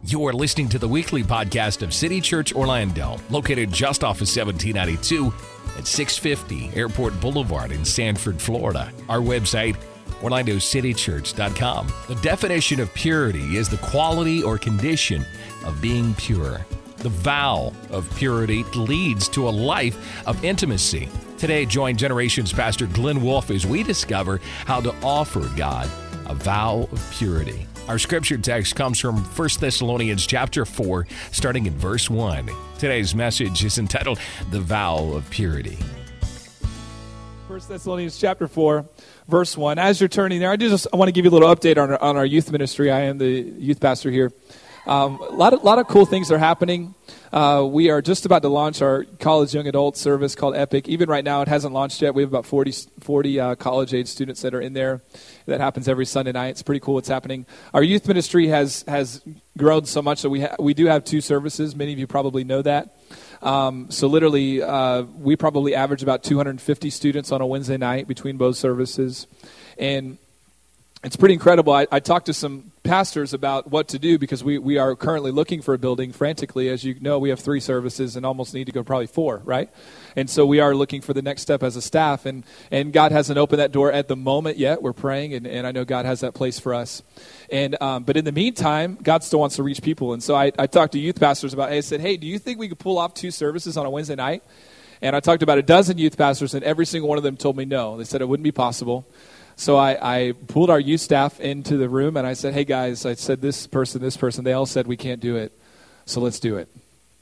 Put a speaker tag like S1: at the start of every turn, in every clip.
S1: You're listening to the weekly podcast of City Church Orlando, located just off of 1792 at 650 Airport Boulevard in Sanford, Florida. Our website, OrlandoCityChurch.com. The definition of purity is the quality or condition of being pure. The vow of purity leads to a life of intimacy. Today, join Generations Pastor Glenn Wolfe as we discover how to offer God a vow of purity. Our scripture text comes from 1 Thessalonians chapter 4, starting in verse 1. Today's message is entitled, The Vow of Purity.
S2: 1 Thessalonians chapter 4, verse 1. As you're turning there, I want to give you a little update on our youth ministry. I am the youth pastor here. A lot of cool things are happening. We are just about to launch our college young adult service called Epic. Even right now, it hasn't launched yet. We have about 40 college-age students that are in there. That happens every Sunday night. It's pretty cool what's happening. Our youth ministry has grown so much that we do have 2 services. Many of you probably know that. So literally, we probably average about 250 students on a Wednesday night between both services. And it's pretty incredible. I talked to some pastors about what to do because we are currently looking for a building frantically. As you know, we have 3 services and almost need to go probably 4, right? And so we are looking for the next step as a staff. And God hasn't opened that door at the moment yet. We're praying, and I know God has that place for us. And but in the meantime, God still wants to reach people. And so I talked to youth pastors about, I said, hey, do you think we could pull off 2 services on a Wednesday night? And I talked about a dozen youth pastors, and every single one of them told me no. They said it wouldn't be possible. So I pulled our youth staff into the room, and I said, hey, guys, I said this person. They all said we can't do it, so let's do it.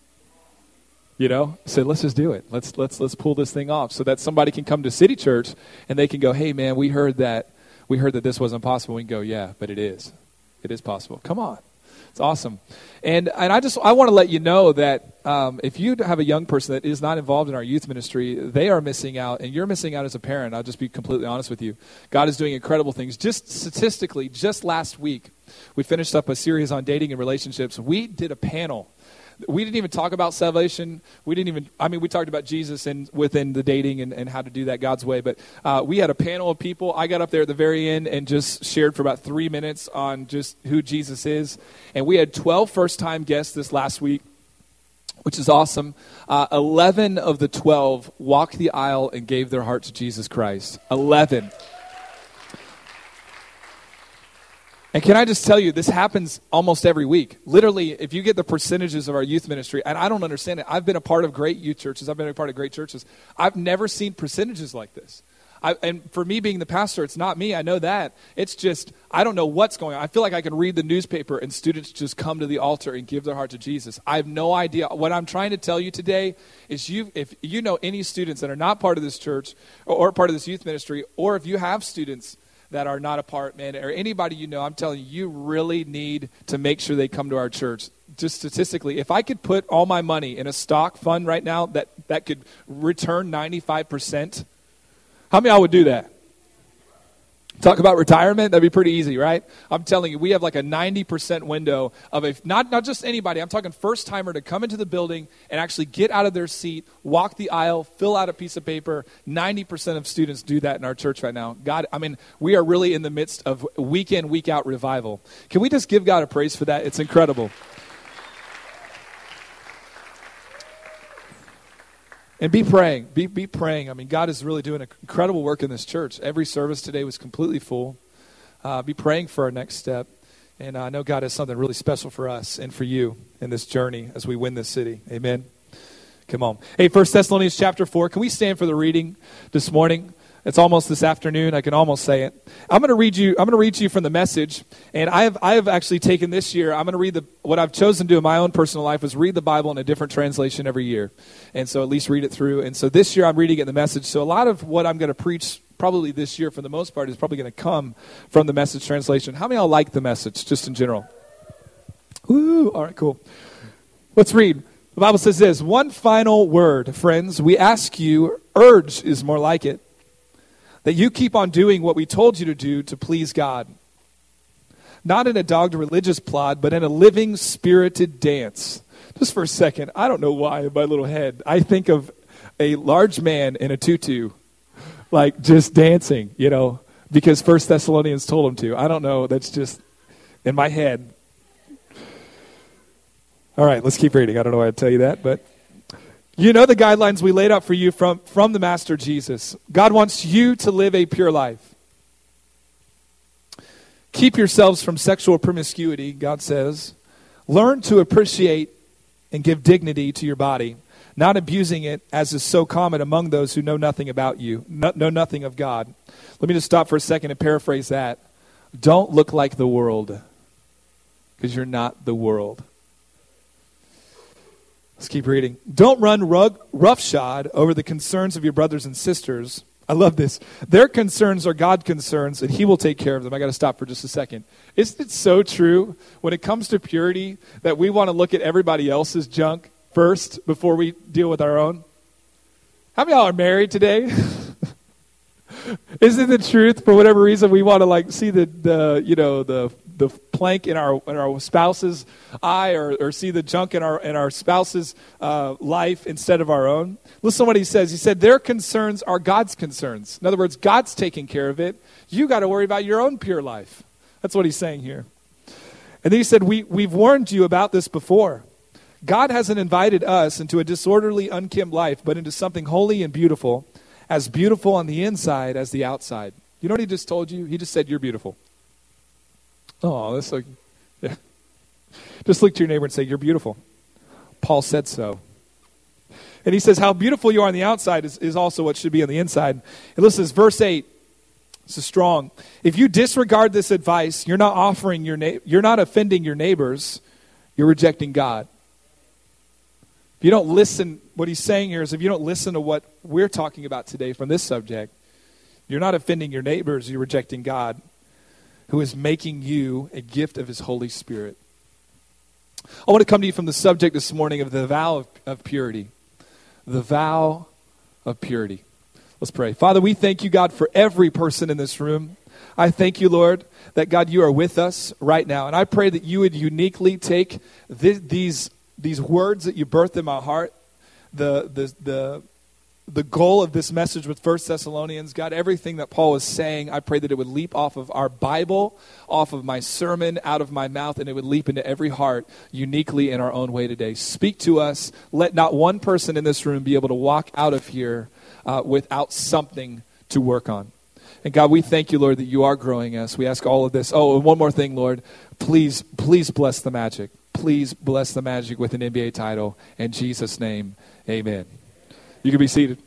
S2: You know? I said, let's just do it. Let's pull this thing off so that somebody can come to City Church, and they can go, hey, man, we heard that this wasn't possible. We can go, yeah, but it is. It is possible. Come on. It's awesome. And I want to let you know that if you have a young person that is not involved in our youth ministry, they are missing out, and you're missing out as a parent. I'll just be completely honest with you. God is doing incredible things. Just statistically, just last week, we finished up a series on dating and relationships. We did a panel. We didn't even talk about salvation. We talked about Jesus and within the dating and how to do that God's way. But we had a panel of people. I got up there at the very end and just shared for about 3 minutes on just who Jesus is. And we had 12 first-time guests this last week, which is awesome. 11 of the 12 walked the aisle and gave their heart to Jesus Christ. 11. And can I just tell you, this happens almost every week. Literally, if you get the percentages of our youth ministry, and I don't understand it. I've been a part of great youth churches. I've been a part of great churches. I've never seen percentages like this. And for me being the pastor, it's not me. I know that. It's just, I don't know what's going on. I feel like I can read the newspaper and students just come to the altar and give their heart to Jesus. I have no idea. What I'm trying to tell you today is if you know any students that are not part of this church or part of this youth ministry, or if you have students that are not a part, man, or anybody you know, I'm telling you, you really need to make sure they come to our church. Just statistically, if I could put all my money in a stock fund right now that could return 95%, how many of y'all would do that? Talk about retirement, that'd be pretty easy, right? I'm telling you, we have like a 90% window of not just anybody, I'm talking first-timer to come into the building and actually get out of their seat, walk the aisle, fill out a piece of paper. 90% of students do that in our church right now. God, we are really in the midst of week in, week out revival. Can we just give God a praise for that? It's incredible. And be praying. Be praying. God is really doing an incredible work in this church. Every service today was completely full. Be praying for our next step. And I know God has something really special for us and for you in this journey as we win this city. Amen. Come on. Hey, 1 Thessalonians chapter 4. Can we stand for the reading this morning? It's almost this afternoon. I can almost say it. I'm going to read to you from the Message. And I have actually taken this year. I'm going to read what I've chosen to do in my own personal life is read the Bible in a different translation every year, and so at least read it through. And so this year I'm reading it in the Message. So a lot of what I'm going to preach probably this year, for the most part, is probably going to come from the Message translation. How many of y'all like the Message, just in general? Woo! All right, cool. Let's read. The Bible says this: one final word, friends. We ask you, urge is more like it, that you keep on doing what we told you to do to please God. Not in a dogged religious plod, but in a living, spirited dance. Just for a second, I don't know why in my little head, I think of a large man in a tutu, like just dancing, because 1 Thessalonians told him to. I don't know, that's just in my head. All right, let's keep reading. I don't know why I'd tell you that, but you know the guidelines we laid out for you from the Master Jesus. God wants you to live a pure life. Keep yourselves from sexual promiscuity, God says. Learn to appreciate and give dignity to your body, not abusing it as is so common among those who know nothing about you, know nothing of God. Let me just stop for a second and paraphrase that. Don't look like the world, because you're not the world. Let's keep reading. Don't run roughshod over the concerns of your brothers and sisters. I love this. Their concerns are God concerns, and He will take care of them. I got to stop for just a second. Isn't it so true when it comes to purity that we want to look at everybody else's junk first before we deal with our own? How many of y'all are married today? Isn't it the truth? For whatever reason, we want to see the plank in our spouse's eye, or see the junk in our spouse's life instead of our own. Listen to what he says. He said their concerns are God's concerns. In other words, God's taking care of it. You got to worry about your own pure life. That's what he's saying here. And then he said, we've warned you about this before. God hasn't invited us into a disorderly, unkempt life, but into something holy and beautiful, as beautiful on the inside as the outside. You know what he just told you? He just said, you're beautiful. Oh, that's like, yeah. Just look to your neighbor and say, you're beautiful. Paul said so. And he says, how beautiful you are on the outside is also what should be on the inside. And listen, this verse 8. This is strong. If you disregard this advice, you're not offending your neighbors. You're rejecting God. If you don't listen, what he's saying here is if you don't listen to what we're talking about today from this subject, you're not offending your neighbors. You're rejecting God, who is making you a gift of His Holy Spirit. I want to come to you from the subject this morning of the vow of purity. The vow of purity. Let's pray. Father, we thank you, God, for every person in this room. I thank you, Lord, that, God, you are with us right now. And I pray that you would uniquely take these words that you birthed in my heart, the goal of this message with 1 Thessalonians, God, everything that Paul was saying, I pray that it would leap off of our Bible, off of my sermon, out of my mouth, and it would leap into every heart uniquely in our own way today. Speak to us. Let not one person in this room be able to walk out of here without something to work on. And God, we thank you, Lord, that you are growing us. We ask all of this. Oh, and one more thing, Lord. Please bless the Magic. Please bless the Magic with an NBA title. In Jesus' name, amen. You can be seated.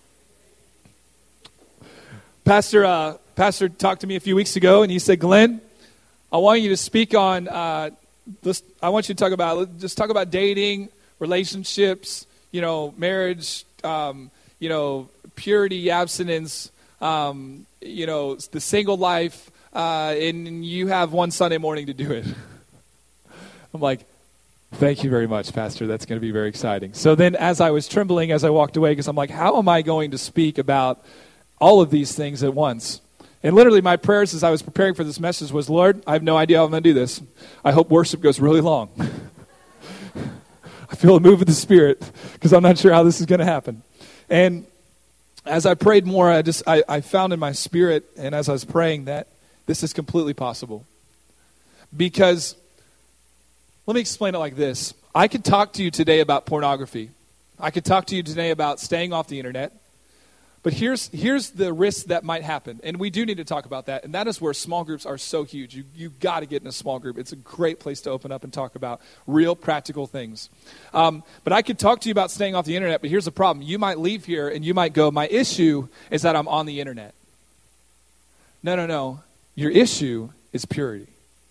S2: Pastor talked to me a few weeks ago, and he said, Glenn, I want you to speak on, I want you to talk about dating, relationships, marriage, purity, abstinence, the single life, and you have one Sunday morning to do it. I'm like, thank you very much, Pastor. That's going to be very exciting. So then as I was trembling, as I walked away, because I'm like, how am I going to speak about all of these things at once? And literally my prayers as I was preparing for this message was, Lord, I have no idea how I'm going to do this. I hope worship goes really long. I feel a move of the Spirit because I'm not sure how this is going to happen. And as I prayed more, I found in my spirit, and as I was praying, that this is completely possible. Because, let me explain it like this. I could talk to you today about pornography. I could talk to you today about staying off the internet. But here's the risk that might happen, and we do need to talk about that, and that is where small groups are so huge. You've got to get in a small group. It's a great place to open up and talk about real practical things. But I could talk to you about staying off the internet, but here's the problem. You might leave here, and you might go, my issue is that I'm on the internet. No. Your issue is purity.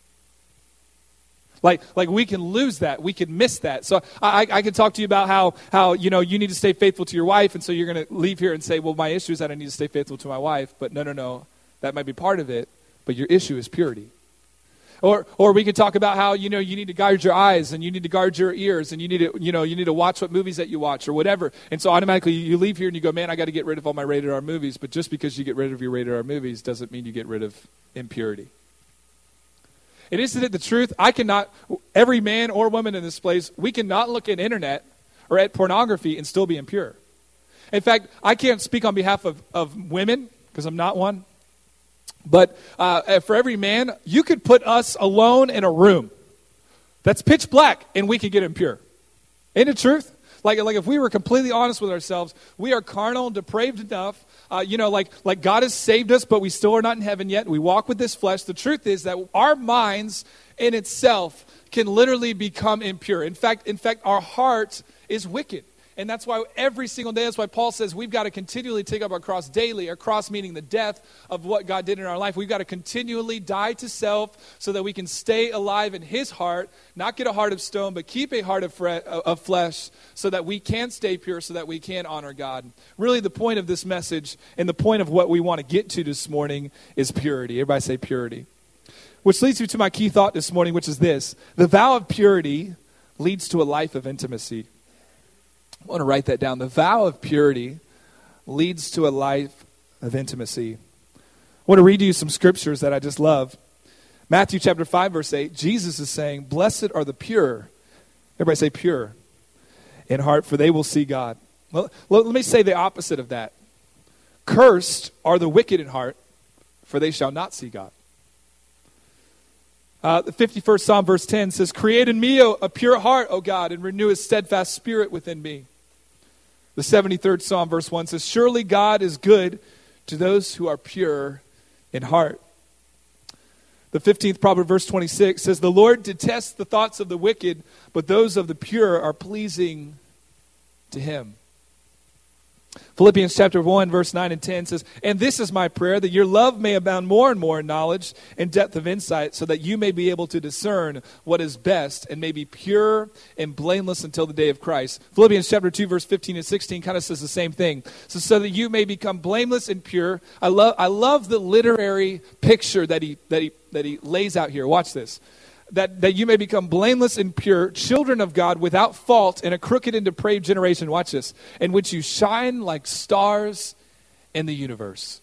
S2: Like we can lose that. We can miss that. So I can talk to you about how you need to stay faithful to your wife, and so you're going to leave here and say, well, my issue is that I need to stay faithful to my wife. But no. That might be part of it, but your issue is purity. Or we could talk about how, you need to guard your eyes, and you need to guard your ears, and you need to watch what movies that you watch or whatever. And so automatically you leave here and you go, man, I got to get rid of all my rated R movies. But just because you get rid of your rated R movies doesn't mean you get rid of impurity. And isn't it the truth? Every man or woman in this place, we cannot look at internet or at pornography and still be impure. In fact, I can't speak on behalf of women because I'm not one. But for every man, you could put us alone in a room That's pitch black, and we can get impure. Ain't it truth? Like if we were completely honest with ourselves, we are carnal, depraved enough. Like God has saved us, but we still are not in heaven yet. We walk with this flesh. The truth is that our minds in itself can literally become impure. In fact, our heart is wicked. And that's why every single day, that's why Paul says we've got to continually take up our cross daily. Our cross meaning the death of what God did in our life. We've got to continually die to self so that we can stay alive in his heart, not get a heart of stone, but keep a heart of flesh so that we can stay pure, so that we can honor God. Really the point of this message and the point of what we want to get to this morning is purity. Everybody say purity. Which leads me to my key thought this morning, which is this. The vow of purity leads to a life of intimacy. I want to write that down. The vow of purity leads to a life of intimacy. I want to read you some scriptures that I just love. Matthew chapter 5, verse 8, Jesus is saying, "Blessed are the pure." Everybody say pure in heart, for they will see God. Well, let me say the opposite of that. Cursed are the wicked in heart, for they shall not see God. The 51st Psalm, verse 10 says, "Create in me a pure heart, O God, and renew a steadfast spirit within me." The 73rd Psalm, verse 1 says, "Surely God is good to those who are pure in heart." The 15th Proverb, verse 26 says, "The Lord detests the thoughts of the wicked, but those of the pure are pleasing to him." Philippians chapter 1, verse 9 and 10 says, "And this is my prayer, that your love may abound more and more in knowledge and depth of insight, so that you may be able to discern what is best and may be pure and blameless until the day of Christ." Philippians chapter 2, verse 15 and 16 kind of says the same thing. So that you may become blameless and pure. I love the literary picture that he lays out here. Watch this. That you may become blameless and pure, children of God without fault in a crooked and depraved generation, watch this, in which you shine like stars in the universe.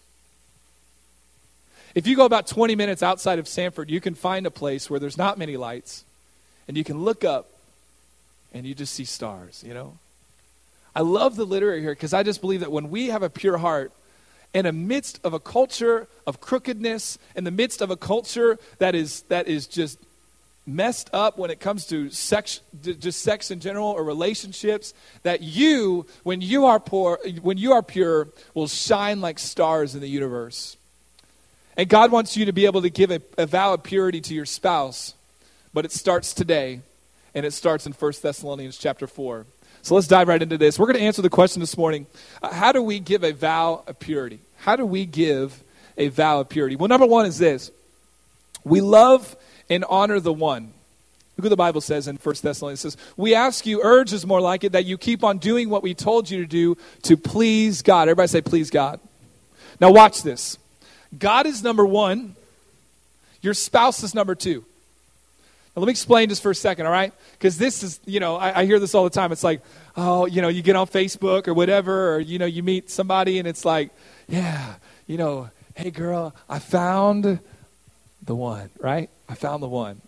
S2: If you go about 20 minutes outside of Sanford, you can find a place where there's not many lights, and you can look up, and you just see stars, you know? I love the literary here, because I just believe that when we have a pure heart, in the midst of a culture of crookedness, in the midst of a culture that is just messed up when it comes to sex in general or relationships, that you, when you are pure, will shine like stars in the universe. And God wants you to be able to give a vow of purity to your spouse, but it starts today, and it starts in 1 Thessalonians chapter 4. So let's dive right into this. We're going to answer the question this morning, how do we give a vow of purity? How do we give a vow of purity? Well, number one is this. We love and honor the one. Look what the Bible says in 1 Thessalonians. It says, "We ask you," urge is more like it, "that you keep on doing what we told you to do to please God." Everybody say, please God. Now watch this. God is number one. Your spouse is number two. Now let me explain just for a second, all right? Because this is, I hear this all the time. It's like, you get on Facebook or whatever, or, you meet somebody and it's like, yeah, hey girl, I found the one, right? I found the one.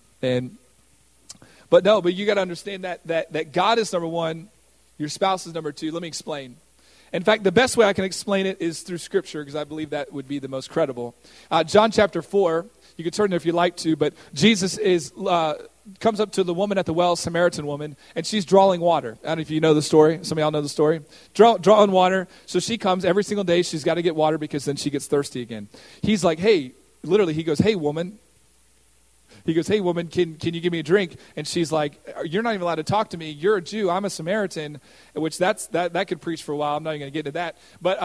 S2: But you got to understand that God is number one, your spouse is number two. Let me explain. In fact, the best way I can explain it is through Scripture, because I believe that would be the most credible. John chapter 4, you can turn there if you like to, but Jesus comes up to the woman at the well, Samaritan woman, and she's drawing water. I don't know if you know the story. Some of y'all know the story. Drawing water. So she comes every single day. She's got to get water because then she gets thirsty again. He's like, hey, literally, he goes, hey, woman. He goes, hey, woman, can you give me a drink? And she's like, you're not even allowed to talk to me. You're a Jew. I'm a Samaritan, which that could preach for a while. I'm not even going to get into that.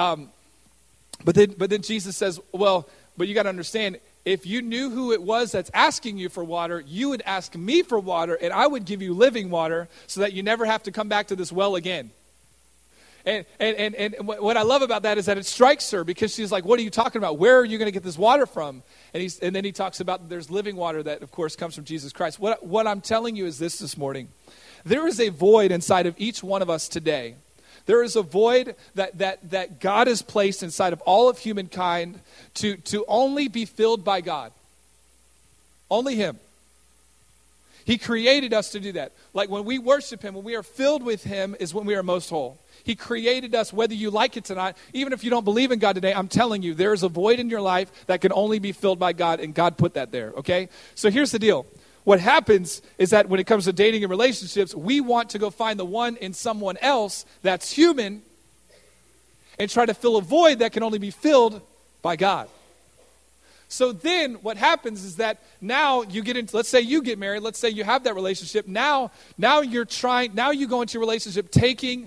S2: But then Jesus says, well, but you got to understand, if you knew who it was that's asking you for water, you would ask me for water, and I would give you living water so that you never have to come back to this well again. And what I love about that is that it strikes her, because she's like, what are you talking about? Where are you going to get this water from? And then he talks about there's living water that, of course, comes from Jesus Christ. What I'm telling you is this morning. There is a void inside of each one of us today. There is a void that God has placed inside of all of humankind to only be filled by God. Only Him. He created us to do that. Like when we worship Him, when we are filled with Him, is when we are most whole. He created us, whether you like it or not. Even if you don't believe in God today, I'm telling you, there is a void in your life that can only be filled by God, and God put that there, okay? So here's the deal. what happens is that when it comes to dating and relationships, we want to go find the one in someone else that's human and try to fill a void that can only be filled by God. So then what happens is that now you get into, let's say you get married, let's say you have that relationship. Now you go into your relationship taking,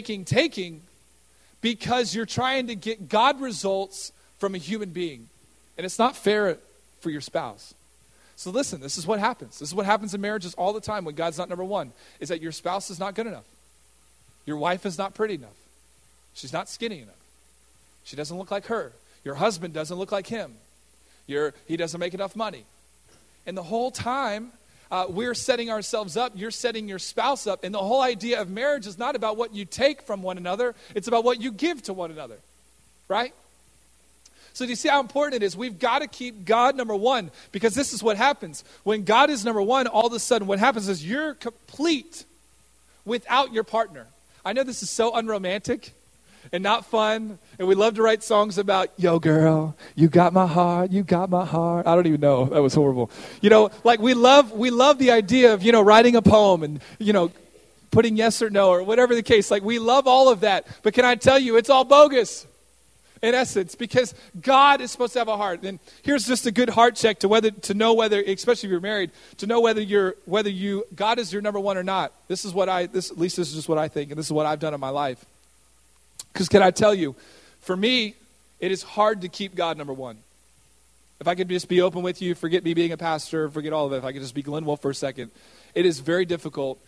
S2: because you're trying to get God results from a human being. And it's not fair for your spouse. So listen, this is what happens. This is what happens in marriages all the time when God's not number one, is that your spouse is not good enough. Your wife is not pretty enough. She's not skinny enough. She doesn't look like her. Your husband doesn't look like him. He doesn't make enough money. And the whole time, we're setting ourselves up. You're setting your spouse up. And the whole idea of marriage is not about what you take from one another. It's about what you give to one another. Right? So do you see how important it is? We've got to keep God number one, because this is what happens. When God is number one, all of a sudden what happens is you're complete without your partner. I know this is so unromantic and not fun, and we love to write songs about, yo girl, you got my heart, you got my heart. I don't even know. That was horrible. Like we love the idea of, writing a poem and, putting yes or no or whatever the case. Like we love all of that. But can I tell you, it's all bogus in essence, because God is supposed to have a heart. And here's just a good heart check to know whether, especially if you're married, to know whether God is your number one or not. This is just what I think, and this is what I've done in my life. Because can I tell you, for me, it is hard to keep God number one. If I could just be open with you, forget me being a pastor, forget all of it. If I could just be Glenn Wolf for a second, it is very difficult.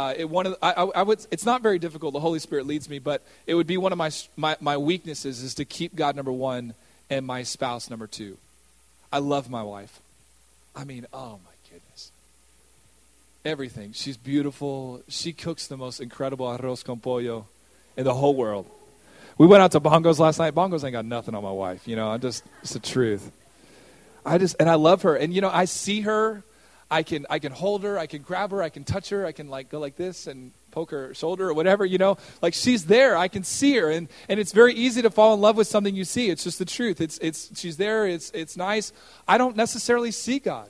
S2: It's not very difficult. The Holy Spirit leads me, but it would be one of my weaknesses is to keep God number one and my spouse number two. I love my wife. I mean, oh my goodness. Everything. She's beautiful. She cooks the most incredible arroz con pollo in the whole world. We went out to Bongos last night. Bongos ain't got nothing on my wife. It's the truth. And I love her. And, I see her. I can hold her. I can grab her. I can touch her. I can go like this and poke her shoulder or whatever, Like she's there. I can see her. And it's very easy to fall in love with something you see. It's just the truth. She's there. It's nice. I don't necessarily see God.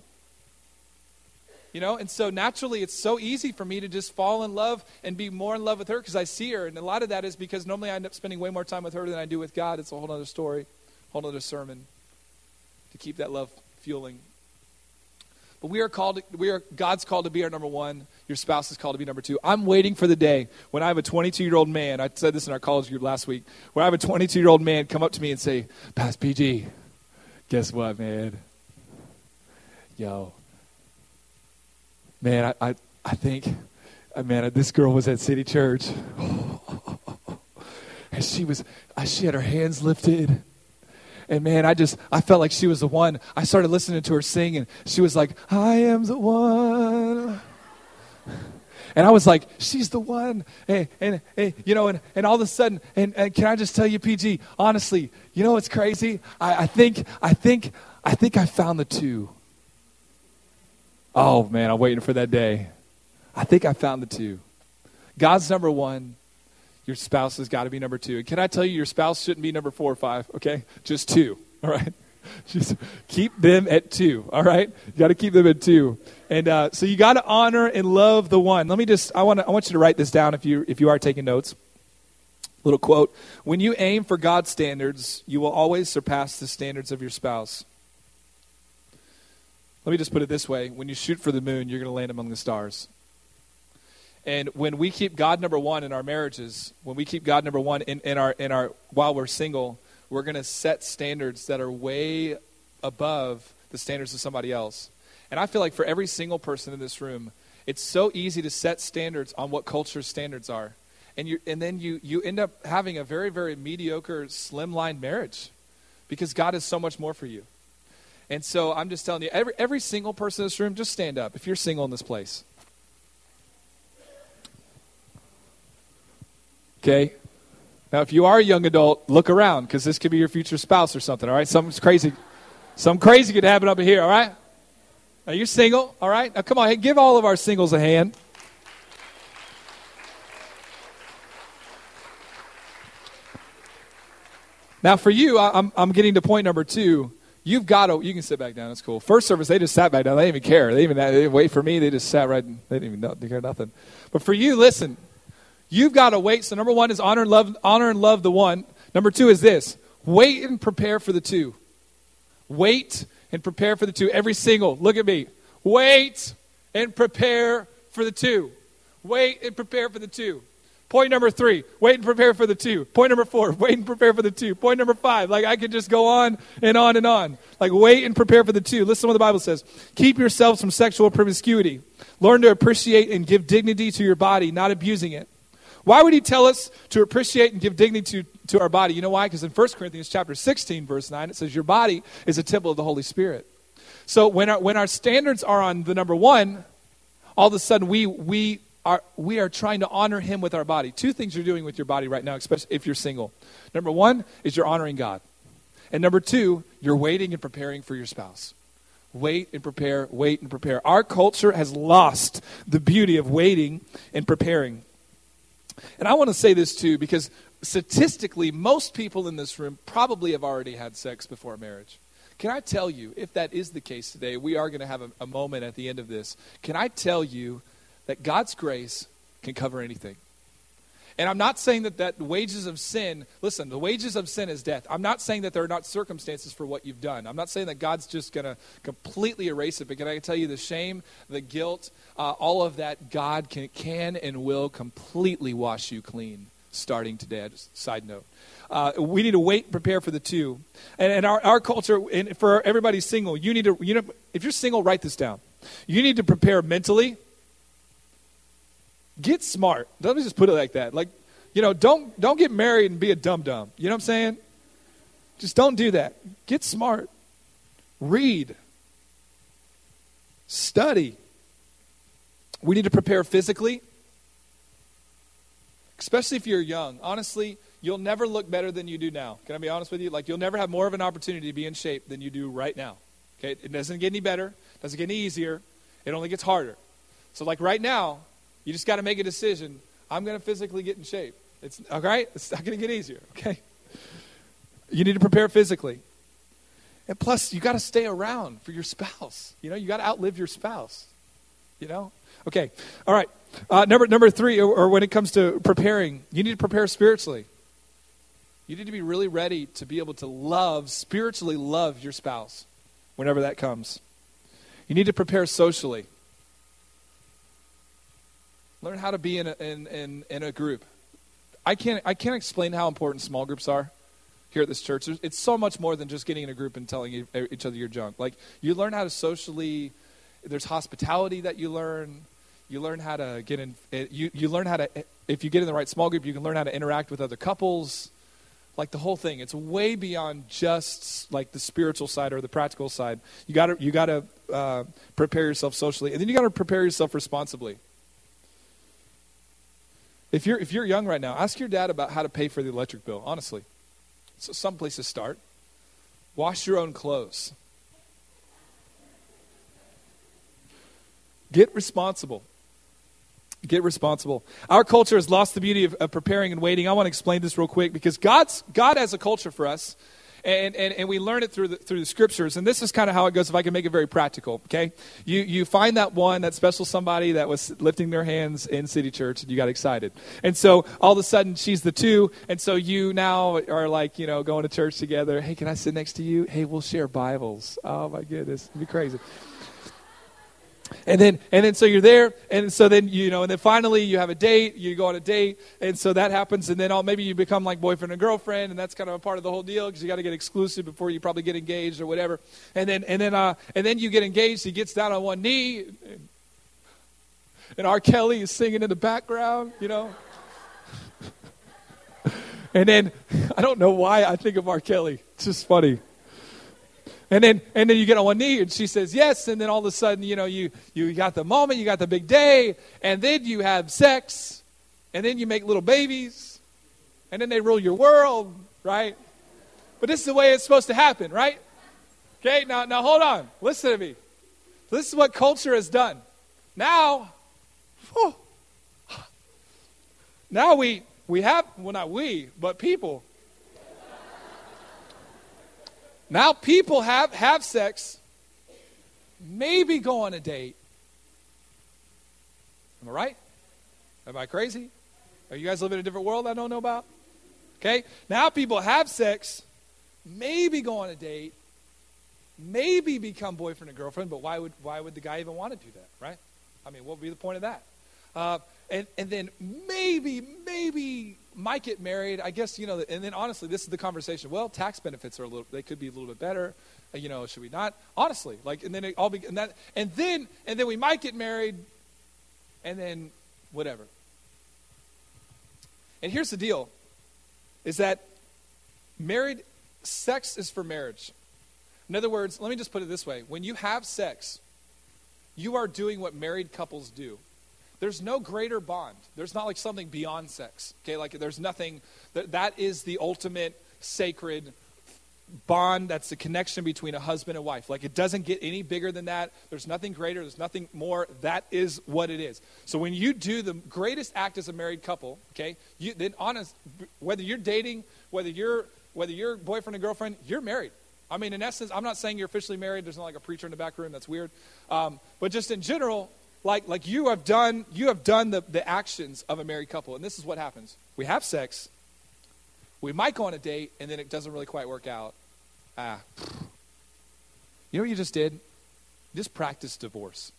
S2: And so naturally it's so easy for me to just fall in love and be more in love with her because I see her. And a lot of that is because normally I end up spending way more time with her than I do with God. It's a whole other story, whole other sermon to keep that love fueling. But God's called to be our number one. Your spouse is called to be number two. I'm waiting for the day when I have a 22-year-old man, I said this in our college group last week, where I have a 22-year-old man come up to me and say, Pastor PG, guess what, man? Yo. Man, I think, this girl was at City Church. And she had her hands lifted. And man, I felt like she was the one. I started listening to her sing, and she was like, I am the one. And I was like, she's the one. And all of a sudden, and can I just tell you, PG, honestly, what's crazy? I think I found the two. Oh, man, I'm waiting for that day. I think I found the two. God's number one. Your spouse has got to be number two. And can I tell you, your spouse shouldn't be number 4 or 5, okay? Just 2, all right? Just keep them at 2, all right? You got to keep them at 2. And so you got to honor and love the one. I want you to write this down if you are taking notes. Little quote. When you aim for God's standards, you will always surpass the standards of your spouse. Let me just put it this way. When you shoot for the moon, you're going to land among the stars. And when we keep God number one in our marriages, when we keep God number one in our while we're single, we're going to set standards that are way above the standards of somebody else. And I feel like for every single person in this room, it's so easy to set standards on what culture's standards are. And then you end up having a very, very mediocre, slimline marriage because God is so much more for you. And so I'm just telling you, every single person in this room, just stand up if you're single in this place. Okay? Now, if you are a young adult, look around because this could be your future spouse or something, all right? Something crazy could happen up here, all right? Now, you're single, all right? Now, come on, hey, give all of our singles a hand. Now, for you, I'm getting to point number 2. you've got to, you can sit back down. That's cool. First service, they just sat back down. They didn't even care. They didn't wait for me. They just sat right, they didn't even know, they care nothing. But for you, listen, you've got to wait. So number one is honor and love the one. Number two is this: wait and prepare for the two. Wait and prepare for the two. Every single, look at me. Wait and prepare for the two. Wait and prepare for the two. Point number 3, wait and prepare for the two. Point number 4, wait and prepare for the two. Point number 5, like I could just go on and on and on. Like wait and prepare for the two. Listen to what the Bible says. Keep yourselves from sexual promiscuity. Learn to appreciate and give dignity to your body, not abusing it. Why would he tell us to appreciate and give dignity to our body? You know why? Because in 1 Corinthians chapter 16, verse 9, it says your body is a temple of the Holy Spirit. So when our standards are on the number one, all of a sudden we are trying to honor him with our body. 2 things you're doing with your body right now, especially if you're single. Number 1 is you're honoring God. And number 2, you're waiting and preparing for your spouse. Wait and prepare, wait and prepare. Our culture has lost the beauty of waiting and preparing. And I want to say this too, because statistically, most people in this room probably have already had sex before marriage. Can I tell you, if that is the case today, we are going to have a moment at the end of this. Can I tell you that God's grace can cover anything? And I'm not saying that the wages of sin, listen, the wages of sin is death. I'm not saying that there are not circumstances for what you've done. I'm not saying that God's just going to completely erase it. But can I tell you the shame, the guilt, all of that, God can and will completely wash you clean starting today. Just side note. We need to wait and prepare for the two. And our culture, and for everybody single, you need to, if you're single, write this down. You need to prepare mentally. Get smart. Let me just put it like that. Like, don't get married and be a dum-dum. You know what I'm saying? Just don't do that. Get smart. Read. Study. We need to prepare physically. Especially if you're young. Honestly, you'll never look better than you do now. Can I be honest with you? Like, you'll never have more of an opportunity to be in shape than you do right now. Okay? It doesn't get any better. It doesn't get any easier. It only gets harder. So, like, right now, you just got to make a decision. I'm going to physically get in shape. It's all right. It's not going to get easier. Okay. You need to prepare physically, and plus, you got to stay around for your spouse. You got to outlive your spouse. Okay. All right. Number 3, or when it comes to preparing, you need to prepare spiritually. You need to be really ready to be able to spiritually love your spouse, whenever that comes. You need to prepare socially. Learn how to be in a group. I can't explain how important small groups are here at this church. It's so much more than just getting in a group and telling each other your junk. Like, you learn how to socially. There's hospitality that you learn. You learn how to get in. You learn how to. If you get in the right small group, you can learn how to interact with other couples. Like, the whole thing. It's way beyond just like the spiritual side or the practical side. You got to prepare yourself socially, and then you got to prepare yourself responsibly. If you're young right now, ask your dad about how to pay for the electric bill, honestly. So some place to start. Wash your own clothes. Get responsible. Get responsible. Our culture has lost the beauty of preparing and waiting. I want to explain this real quick because God has a culture for us. And we learn it through the scriptures. And this is kind of how it goes, if I can make it very practical, okay? You find that special somebody that was lifting their hands in City Church, and you got excited. And so all of a sudden, she's the 2. And so you now are like, going to church together. Hey, can I sit next to you? Hey, we'll share Bibles. Oh, my goodness. It'd be crazy. And then so you're there, and so then and then finally you have a date, you go on a date, and so that happens, and then maybe you become like boyfriend and girlfriend, and that's kind of a part of the whole deal because you got to get exclusive before you probably get engaged or whatever. And then you get engaged. He gets down on one knee, and R. Kelly is singing in the background, And then I don't know why I think of R. Kelly. It's just funny. And then you get on one knee, and she says yes, and then all of a sudden, you got the moment, you got the big day, and then you have sex, and then you make little babies, and then they rule your world, right? But this is the way it's supposed to happen, right? Okay, now hold on. Listen to me. This is what culture has done. Now we have, well, not we, but people. Now people have sex, maybe go on a date. Am I right? Am I crazy? Are you guys living in a different world I don't know about? Okay? Now people have sex, maybe go on a date, maybe become boyfriend and girlfriend, but why would the guy even want to do that, right? I mean, what would be the point of that? And then maybe might get married. I guess, and then honestly, this is the conversation. Well, tax benefits they could be a little bit better. Should we not? Honestly, and then it all and then we might get married, and then whatever. And here's the deal, is that sex is for marriage. In other words, let me just put it this way. When you have sex, you are doing what married couples do. There's no greater bond. There's not like something beyond sex. Okay, like there's nothing, that is the ultimate sacred bond. That's the connection between a husband and wife. Like it doesn't get any bigger than that. There's nothing greater. There's nothing more. That is what it is. So when you do the greatest act as a married couple, okay, whether you're dating, whether you're boyfriend and girlfriend, you're married. I mean, in essence, I'm not saying you're officially married. There's not like a preacher in the back room. That's weird. But just in general, like you have done the actions of a married couple. And this is what happens. We have sex. We might go on a date, and then it doesn't really quite work out. You know what you just did? You just practiced divorce.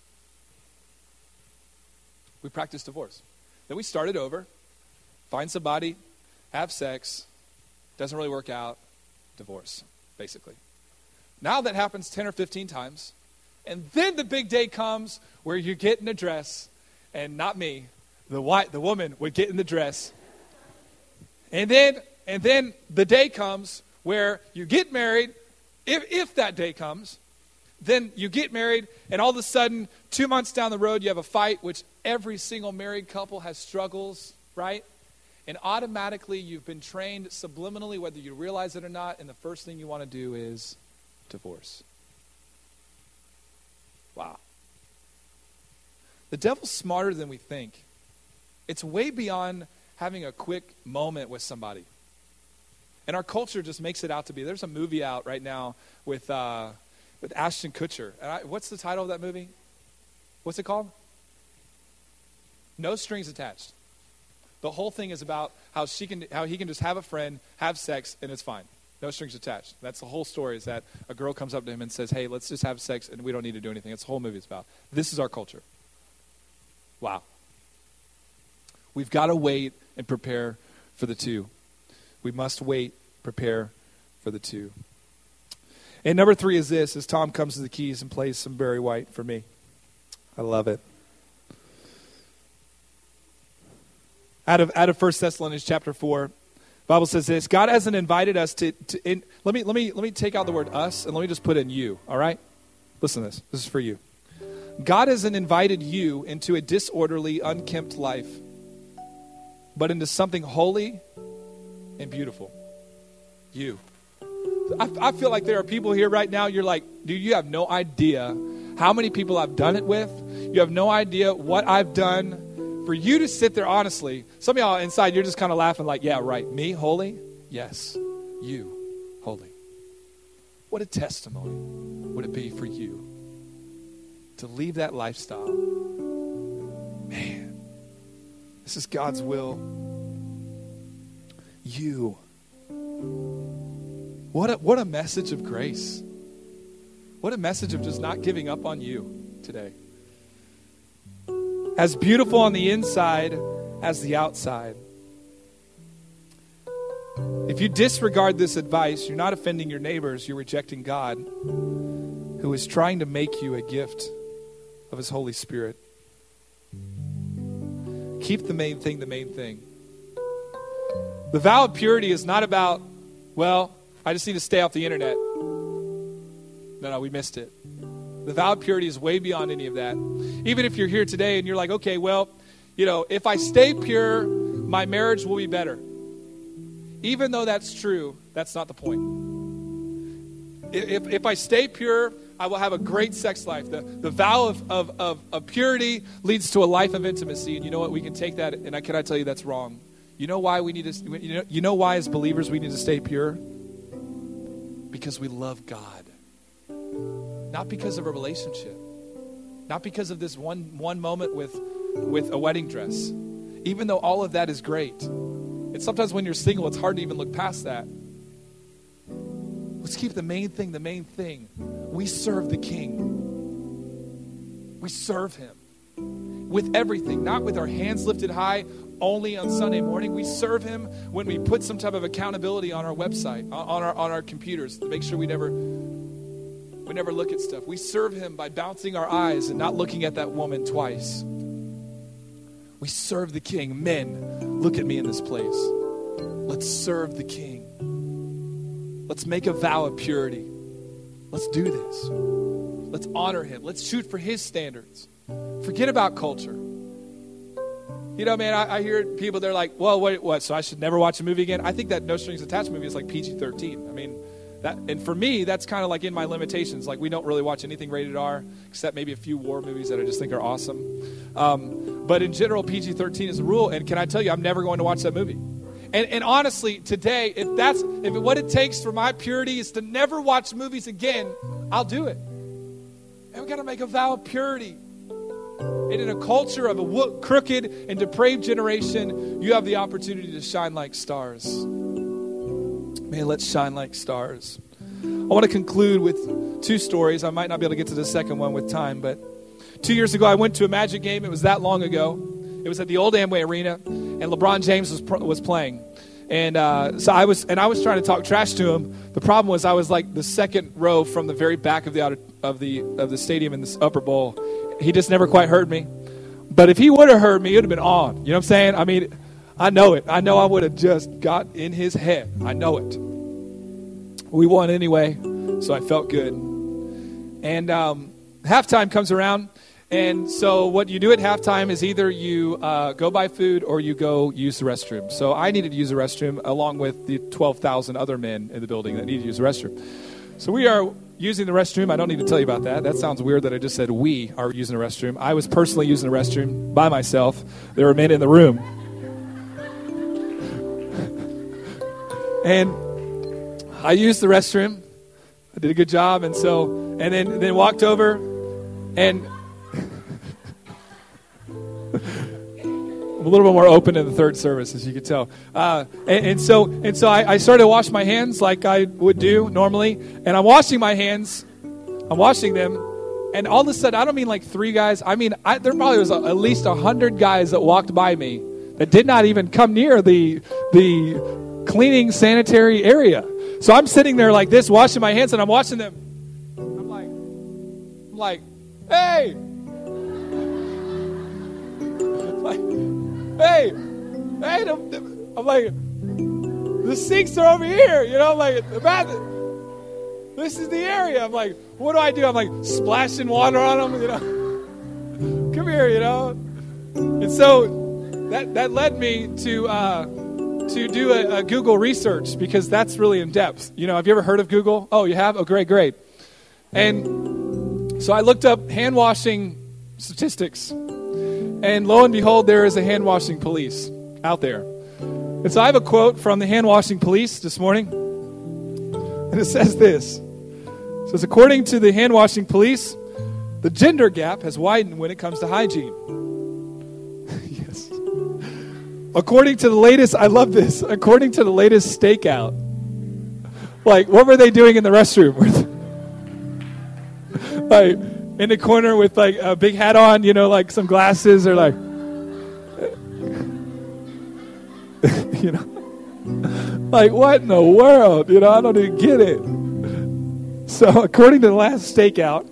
S2: We practiced divorce. Then we started over, find somebody, have sex, doesn't really work out, divorce, basically. Now that happens 10 or 15 times, and then the big day comes where you get in a dress, and not me, the woman would get in the dress, and then the day comes where you get married, if that day comes, then you get married, and all of a sudden, 2 months down the road, you have a fight, which every single married couple has struggles, right? And automatically, you've been trained subliminally, whether you realize it or not, and the first thing you want to do is divorce. Wow. The devil's smarter than we think. It's way beyond having a quick moment with somebody. And our culture just makes it out to be. There's a movie out right now with Ashton Kutcher. What's the title of that movie? What's it called? No Strings Attached. The whole thing is about how he can just have a friend, have sex, and it's fine. No strings attached. That's the whole story, is that a girl comes up to him and says, hey, let's just have sex, and we don't need to do anything. That's the whole movie is about. This is our culture. Wow. We've got to wait and prepare for the two. We must wait, prepare for the two. And number 3 is this, as Tom comes to the keys and plays some Barry White for me. I love it. Out of 1 Thessalonians chapter 4, the Bible says this: God hasn't invited us let me take out the word us and let me just put in you, all right? Listen to this. This is for you. God hasn't invited you into a disorderly, unkempt life, but into something holy and beautiful. You. I feel like there are people here right now, you're like, dude, you have no idea how many people I've done it with. You have no idea what I've done. For you to sit there honestly, some of y'all inside, you're just kind of laughing like, yeah, right. Me, holy? Yes. You, holy. What a testimony would it be for you to leave that lifestyle? Man, this is God's will. You. What a message of grace. What a message of just not giving up on you today. As beautiful on the inside as the outside. If you disregard this advice, you're not offending your neighbors, you're rejecting God, who is trying to make you a gift of His Holy Spirit. Keep the main thing the main thing. The vow of purity is not about, well, I just need to stay off the internet. No, we missed it. The vow of purity is way beyond any of that. Even if you're here today and you're like, okay, well, if I stay pure, my marriage will be better. Even though that's true, that's not the point. If I stay pure, I will have a great sex life. The vow of purity leads to a life of intimacy. And you know what? We can take that, and can I tell you that's wrong? You know why we need to? You know why as believers we need to stay pure? because we love God. Not because of a relationship. Not because of this one moment with a wedding dress. Even though all of that is great. And sometimes when you're single, it's hard to even look past that. Let's keep the main thing the main thing. We serve the King. We serve him with everything, not with our hands lifted high only on Sunday morning. We serve him when we put some type of accountability on our website, on our computers, to make sure we never look at stuff. We serve him by bouncing our eyes and not looking at that woman twice. We serve the King. Men, look at me in this place. Let's serve the King. Let's make a vow of purity. Let's do this. Let's honor him. Let's shoot for his standards. Forget about culture. You know, man, I hear people, they're like, well, what? So I should never watch a movie again? I think that No Strings Attached movie is like PG-13. I mean, and for me, that's kind of like in my limitations. Like, we don't really watch anything rated R, except maybe a few war movies that I just think are awesome. But in general, PG-13 is the rule. And can I tell you, I'm never going to watch that movie. And honestly, today, if what it takes for my purity is to never watch movies again, I'll do it. And we got to make a vow of purity. And in a culture of a crooked and depraved generation, you have the opportunity to shine like stars. Man, let's shine like stars. I want to conclude with two stories. I might not be able to get to the second one with time, but 2 years ago, I went to a Magic game. It was that long ago. It was at the old Amway Arena, and LeBron James was playing. And so I was trying to talk trash to him. The problem was I was like the second row from the very back of the stadium in this upper bowl. He just never quite heard me. But if he would have heard me, it would have been on. You know what I'm saying? I mean, I know it. I know I would have just got in his head. I know it. We won anyway, so I felt good. And halftime comes around. And so what you do at halftime is either you go buy food or you go use the restroom. So I needed to use the restroom along with the 12,000 other men in the building that needed to use the restroom. So we are using the restroom. I don't need to tell you about that. That sounds weird that I just said we are using the restroom. I was personally using the restroom by myself. There were men in the room. And I used the restroom. I did a good job. And then walked over and I'm a little bit more open in the third service, as you can tell. And so I started to wash my hands like I would do normally. And I'm washing my hands. I'm washing them. And all of a sudden, I don't mean like 3 guys. I mean, there probably was at least 100 guys that walked by me that did not even come near the cleaning sanitary area. So I'm sitting there like this, washing my hands, and I'm watching them. I'm like, hey! Hey, I'm like, the sinks are over here, you know, I'm like, the bathroom, this is the area. I'm like, what do? I'm like, splashing water on them, you know, come here, you know. And so that led me to do a Google research, because that's really in depth. You know, have you ever heard of Google? Oh, you have? Oh, great. And so I looked up hand washing statistics. And lo and behold, there is a hand-washing police out there. And so I have a quote from the hand-washing police this morning. And it says this. It says, according to the hand-washing police, the gender gap has widened when it comes to hygiene. Yes. According to the latest, I love this, according to the latest stakeout. Like, what were they doing in the restroom? Like, in the corner with like a big hat on, you know, like some glasses, or like, you know, like what in the world? You know, I don't even get it. So according to the last stakeout,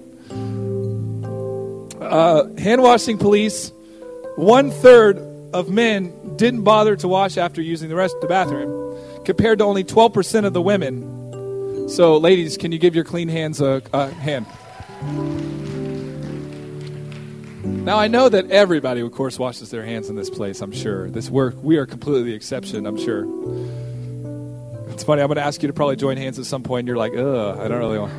S2: hand-washing police, 1/3 of men didn't bother to wash after using the bathroom, compared to only 12% of the women. So ladies, can you give your clean hands a hand? Now, I know that everybody, of course, washes their hands in this place, I'm sure. We are completely the exception, I'm sure. It's funny, I'm going to ask you to probably join hands at some point, and you're like, ugh, I don't really want.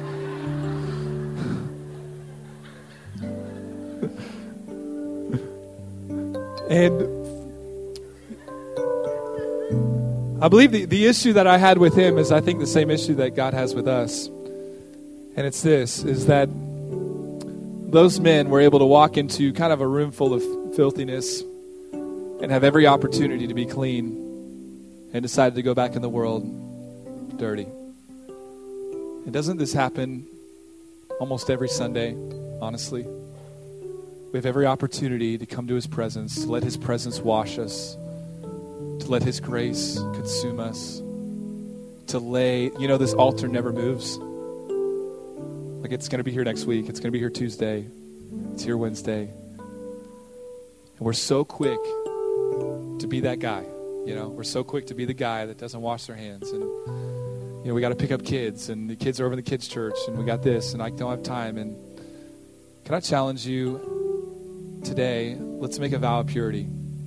S2: And I believe the issue that I had with him is, I think, the same issue that God has with us. And it's this, is that those men were able to walk into kind of a room full of filthiness and have every opportunity to be clean, and decided to go back in the world dirty. And doesn't this happen almost every Sunday, honestly? We have every opportunity to come to his presence, to let his presence wash us, to let his grace consume us, to lay, this altar never moves. Like, it's going to be here next week. It's going to be here Tuesday. It's here Wednesday. And we're so quick to be that guy. We're so quick to be the guy that doesn't wash their hands. And, we got to pick up kids, and the kids are over in the kids' church, and we got this, and I don't have time. And can I challenge you today? Let's make a vow of purity.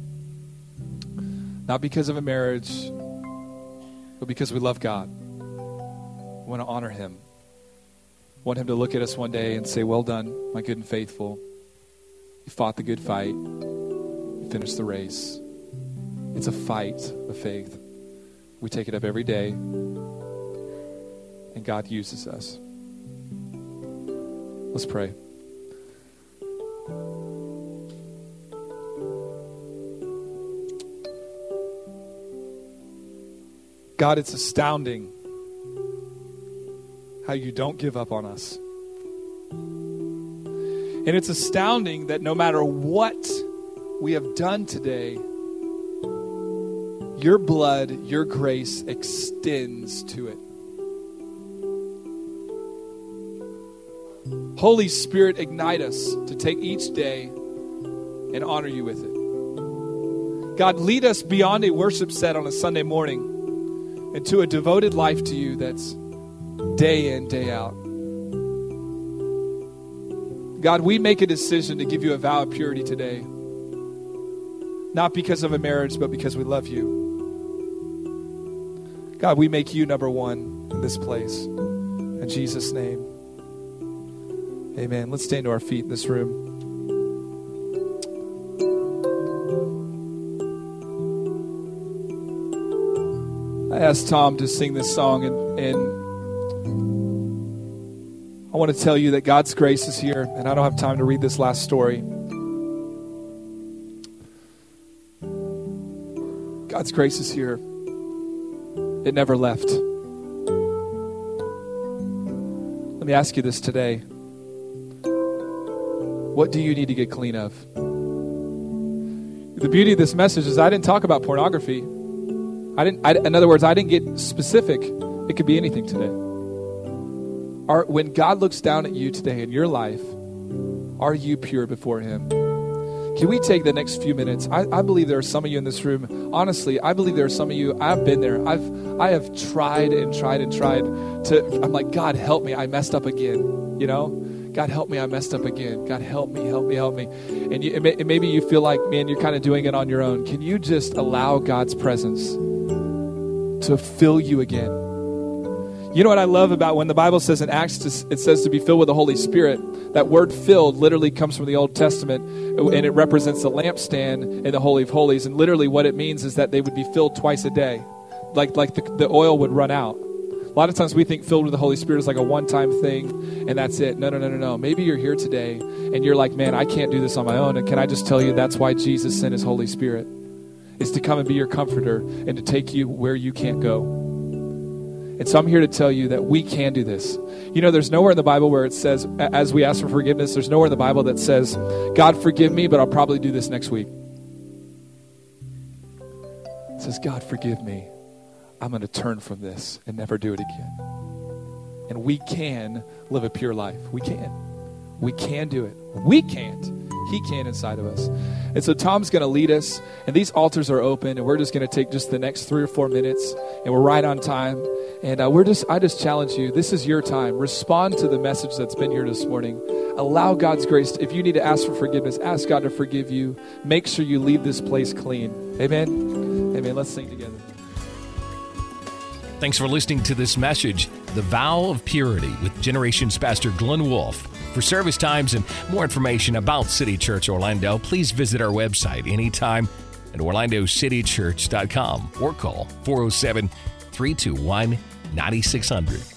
S2: Not because of a marriage, but because we love God. We want to honor him. We want him to look at us one day and say, well done, my good and faithful. You fought the good fight. You finished the race. It's a fight of faith. We take it up every day, and God uses us. Let's pray. God, it's astounding how you don't give up on us. And it's astounding that no matter what we have done today, your blood, your grace extends to it. Holy Spirit, ignite us to take each day and honor you with it. God, lead us beyond a worship set on a Sunday morning into a devoted life to you that's day in, day out. God, we make a decision to give you a vow of purity today. Not because of a marriage, but because we love you. God, we make you number one in this place. In Jesus' name. Amen. Let's stand to our feet in this room. I asked Tom to sing this song, and I want to tell you that God's grace is here, and I don't have time to read this last story. God's grace is here. It never left. Let me ask you this today. What do you need to get clean of? The beauty of this message is I didn't talk about pornography. In other words, I didn't get specific. It could be anything today. When God looks down at you today in your life, are you pure before him? Can we take the next few minutes? I believe there are some of you in this room. Honestly, I believe there are some of you. I've been there. I have tried and tried and tried to. I'm like, God, help me. I messed up again. God, help me. I messed up again. God, help me, help me, help me. And maybe you feel like, man, you're kind of doing it on your own. Can you just allow God's presence to fill you again? You know what I love about when the Bible says in Acts, it says to be filled with the Holy Spirit. That word filled literally comes from the Old Testament, and it represents the lampstand in the Holy of Holies. And literally what it means is that they would be filled twice a day, like the oil would run out. A lot of times we think filled with the Holy Spirit is like a one-time thing, and that's it. No. Maybe you're here today, and you're like, man, I can't do this on my own. And can I just tell you, that's why Jesus sent his Holy Spirit, is to come and be your comforter and to take you where you can't go. And so I'm here to tell you that we can do this. There's nowhere in the Bible where it says, as we ask for forgiveness, there's nowhere in the Bible that says, God, forgive me, but I'll probably do this next week. It says, God, forgive me. I'm going to turn from this and never do it again. And we can live a pure life. We can. We can do it. We can't. He can inside of us. And so Tom's going to lead us, and these altars are open, and we're just going to take just the next 3 or 4 minutes, and we're right on time. And I just challenge you, this is your time. Respond to the message that's been here this morning. Allow God's grace. If you need to ask for forgiveness, ask God to forgive you. Make sure you leave this place clean. Amen? Amen. Let's sing together.
S1: Thanks for listening to this message, The Vow of Purity, with Generations Pastor Glenn Wolfe. For service times and more information about City Church Orlando, please visit our website anytime at orlandocitychurch.com or call 407-321-9600.